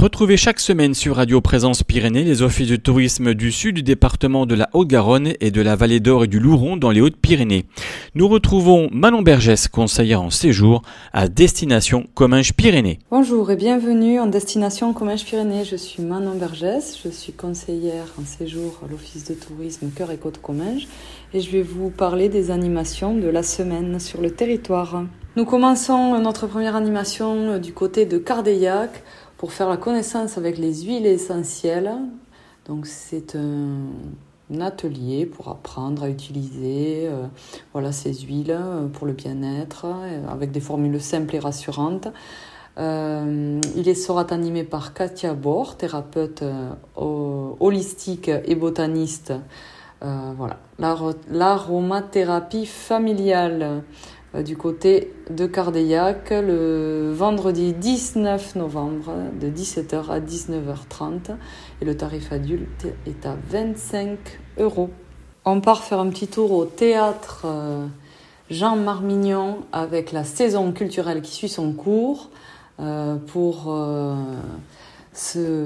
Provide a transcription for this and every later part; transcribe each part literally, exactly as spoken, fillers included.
Retrouvez chaque semaine sur Radio Présence Pyrénées les offices de tourisme du sud du département de la Haute-Garonne et de la vallée d'Or et du Louron dans les Hautes-Pyrénées. Nous retrouvons Manon Bergès, conseillère en séjour à Destination Comminges-Pyrénées. Bonjour et bienvenue en Destination Comminges-Pyrénées. Je suis Manon Bergès, je suis conseillère en séjour à l'office de tourisme Cœur et Côte Comminges et je vais vous parler des animations de la semaine sur le territoire. Nous commençons notre première animation du côté de Cardeillac pour faire la connaissance avec les huiles essentielles. Donc c'est un, un atelier pour apprendre à utiliser euh, voilà, ces huiles pour le bien-être avec des formules simples et rassurantes. Euh, il sera animé par Katia Bor, thérapeute euh, holistique et botaniste. Euh, voilà. L'ar- l'aromathérapie familiale du côté de Cardeillac le vendredi dix-neuf novembre de dix-sept heures à dix-neuf heures trente et le tarif adulte est à vingt-cinq euros. On part faire un petit tour au théâtre Jean Marmignon avec la saison culturelle qui suit son cours euh, pour euh, ce, euh,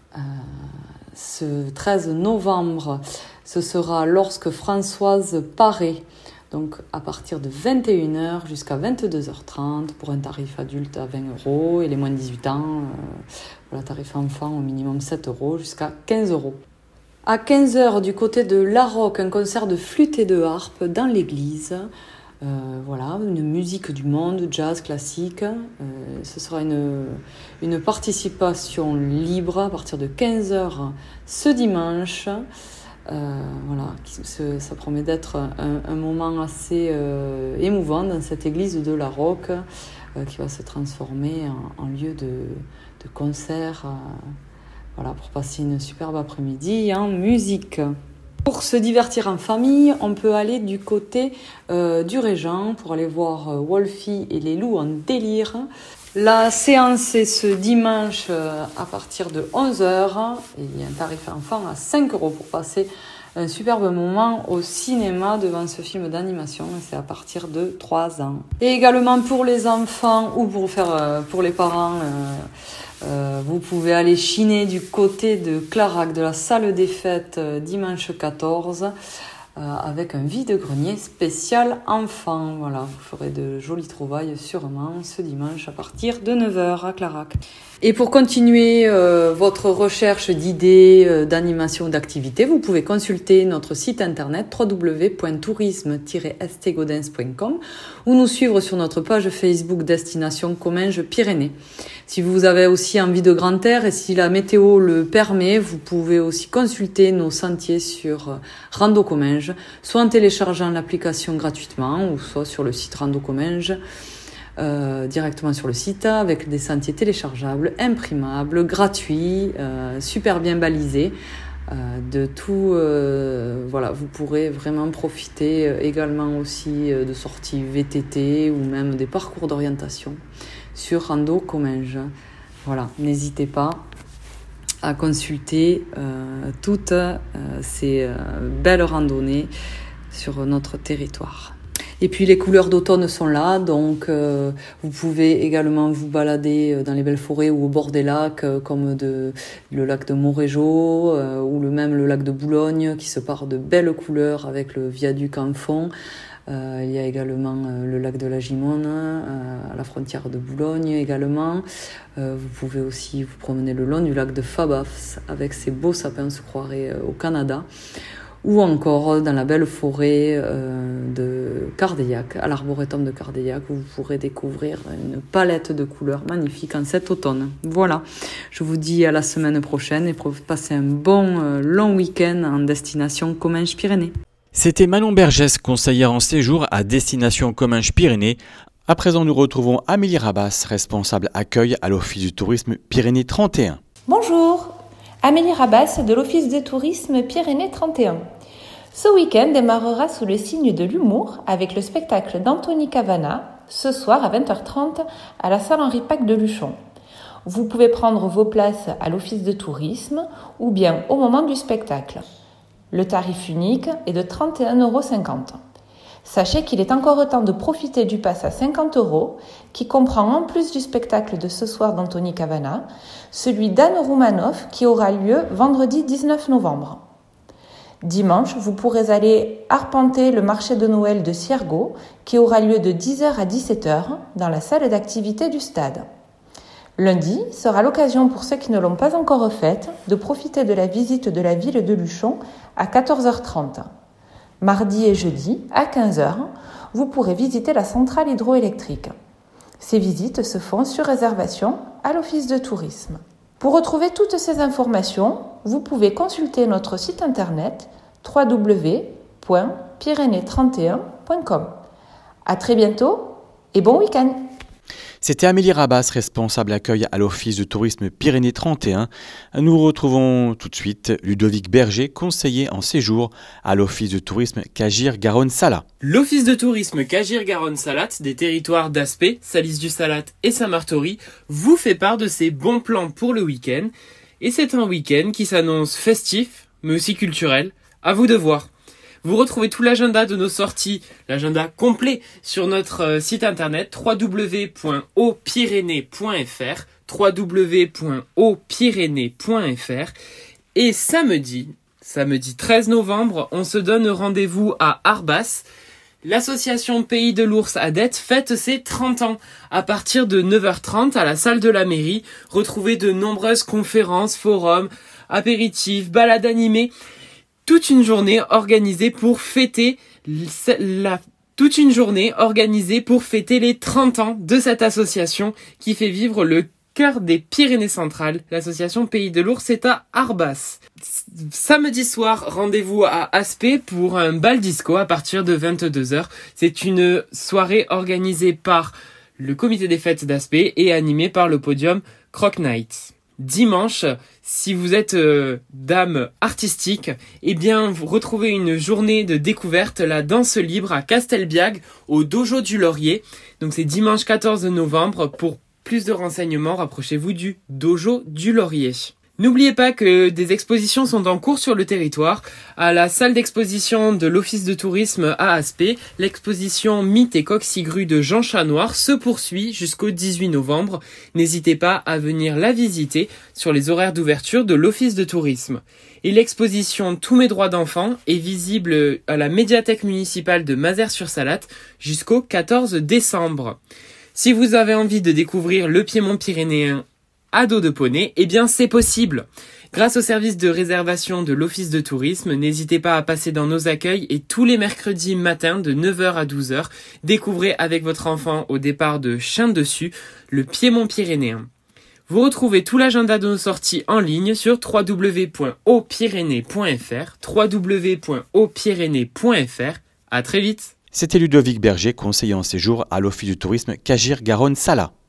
ce treize novembre. Ce sera lorsque Françoise Paré. Donc à partir de vingt et une heures jusqu'à vingt-deux heures trente pour un tarif adulte à vingt euros et les moins de dix-huit ans, euh, pour le tarif enfant au minimum sept euros jusqu'à quinze euros. À quinze heures du côté de La Roque, un concert de flûte et de harpe dans l'église. Euh, voilà, une musique du monde, jazz, classique. Euh, ce sera une, une participation libre à partir de quinze heures ce dimanche. Euh, voilà, ça promet d'être un, un moment assez euh, émouvant dans cette église de La Roque euh, qui va se transformer en, en lieu de, de concert euh, voilà, pour passer une superbe après-midi en musique. Pour se divertir en famille, on peut aller du côté euh, du Régent pour aller voir euh, Wolfie et les loups en délire. La séance est ce dimanche à partir de onze heures. Il y a un tarif enfant à cinq euros pour passer un superbe moment au cinéma devant ce film d'animation. C'est à partir de trois ans. Et également pour les enfants ou pour, faire, pour les parents, euh, euh, vous pouvez aller chiner du côté de Clarac, de la salle des fêtes, dimanche quatorze. Euh, avec un vide-grenier spécial enfant. Voilà, vous ferez de jolies trouvailles sûrement ce dimanche à partir de neuf heures à Clarac. Et pour continuer euh, votre recherche d'idées, euh, d'animation, d'activités, vous pouvez consulter notre site internet w w w point tourisme tiret s t gaudens point com ou nous suivre sur notre page Facebook Destination Comminges-Pyrénées. Si vous avez aussi envie de grand air et si la météo le permet, vous pouvez aussi consulter nos sentiers sur Rando Comminges, soit en téléchargeant l'application gratuitement ou soit sur le site Rando Comminges, euh, directement sur le site avec des sentiers téléchargeables, imprimables, gratuits, euh, super bien balisés. Euh, de tout, euh, voilà, vous pourrez vraiment profiter euh, également aussi euh, de sorties V T T ou même des parcours d'orientation sur Rando Comminges. Voilà, n'hésitez pas à consulter euh, toutes euh, ces euh, belles randonnées sur notre territoire. Et puis les couleurs d'automne sont là, donc euh, vous pouvez également vous balader dans les belles forêts ou au bord des lacs, euh, comme de, le lac de Montrégeau euh, ou le, même le lac de Boulogne qui se part de belles couleurs avec le viaduc en fond. Euh, il y a également euh, le lac de la Gimone, euh, à la frontière de Boulogne également. Euh, vous pouvez aussi vous promener le long du lac de Fabas avec ses beaux sapins, on se croirait euh, au Canada. Ou encore dans la belle forêt euh, de Cardeillac, à l'arboretum de Cardeillac, où vous pourrez découvrir une palette de couleurs magnifiques en cet automne. Voilà, je vous dis à la semaine prochaine et pour passer un bon euh, long week-end en destination Comminges-Pyrénées. C'était Manon Bergès, conseillère en séjour à Destination Comminges-Pyrénées. À présent, nous retrouvons Amélie Rabas, responsable accueil à l'Office du tourisme Pyrénées trente et un. Bonjour, Amélie Rabas de l'Office de tourisme Pyrénées trente et un. Ce week-end démarrera sous le signe de l'humour avec le spectacle d'Anthony Cavana, ce soir à vingt heures trente à la salle Henri Pack de Luchon. Vous pouvez prendre vos places à l'Office de tourisme ou bien au moment du spectacle. Le tarif unique est de trente et un euros cinquante. Sachez qu'il est encore temps de profiter du pass à cinquante euros, qui comprend en plus du spectacle de ce soir d'Anthony Cavana, celui d'Anne Roumanoff qui aura lieu vendredi dix-neuf novembre. Dimanche, vous pourrez aller arpenter le marché de Noël de Ciergo, qui aura lieu de dix heures à dix-sept heures dans la salle d'activité du stade. Lundi sera l'occasion pour ceux qui ne l'ont pas encore faite de profiter de la visite de la ville de Luchon à quatorze heures trente. Mardi et jeudi, à quinze heures, vous pourrez visiter la centrale hydroélectrique. Ces visites se font sur réservation à l'Office de tourisme. Pour retrouver toutes ces informations, vous pouvez consulter notre site internet w w w point pyrénées trente et un point com. À très bientôt et bon week-end! C'était Amélie Rabas, responsable accueil à l'Office de tourisme Pyrénées trente et un. Nous retrouvons tout de suite Ludovic Berger, conseiller en séjour à l'Office de tourisme Cagir-Garonne-Salat. L'Office de tourisme Cagir-Garonne-Salat des territoires d'Aspet, Salis-du-Salat et Saint-Martory vous fait part de ses bons plans pour le week-end. Et c'est un week-end qui s'annonce festif, mais aussi culturel. À vous de voir. Vous retrouvez tout l'agenda de nos sorties, l'agenda complet, sur notre site internet w w w point o pyrénées point f r, w w w point o pyrénées point f r. Et samedi, samedi treize novembre, on se donne rendez-vous à Arbas. L'association Pays de l'Ours à Dette fête ses trente ans. À partir de neuf heures trente à la salle de la mairie, retrouvez de nombreuses conférences, forums, apéritifs, balades animées. Toute une journée organisée pour fêter la, toute une journée organisée pour fêter les trente ans de cette association qui fait vivre le cœur des Pyrénées centrales. L'association Pays de l'Ours est à Arbas. Samedi soir, rendez-vous à Aspet pour un bal disco à partir de vingt-deux heures. C'est une soirée organisée par le comité des fêtes d'Aspet et animée par le podium Croc Night. Dimanche, si vous êtes euh, dame artistique, eh bien vous retrouvez une journée de découverte, la danse libre à Castelbiag au Dojo du Laurier. Donc c'est dimanche quatorze novembre. Pour plus de renseignements, rapprochez-vous du Dojo du Laurier. N'oubliez pas que des expositions sont en cours sur le territoire. À la salle d'exposition de l'Office de tourisme à Aspet, l'exposition Mythes et Coqs-Cigrues de Jean Chanoir se poursuit jusqu'au dix-huit novembre. N'hésitez pas à venir la visiter sur les horaires d'ouverture de l'Office de tourisme. Et l'exposition Tous mes droits d'enfant est visible à la médiathèque municipale de Mazères-sur-Salate jusqu'au quatorze décembre. Si vous avez envie de découvrir le Piémont pyrénéen à dos de poney, eh bien c'est possible. Grâce au service de réservation de l'Office de tourisme, n'hésitez pas à passer dans nos accueils et tous les mercredis matins de neuf heures à douze heures, découvrez avec votre enfant au départ de Chien-Dessus le Piémont pyrénéen. Vous retrouvez tout l'agenda de nos sorties en ligne sur w w w point o pyrénées point f r, w w w point o pyrénées point f r. À très vite. C'était Ludovic Berger, conseiller en séjour à l'Office du tourisme Cagir-Garonne-Salat.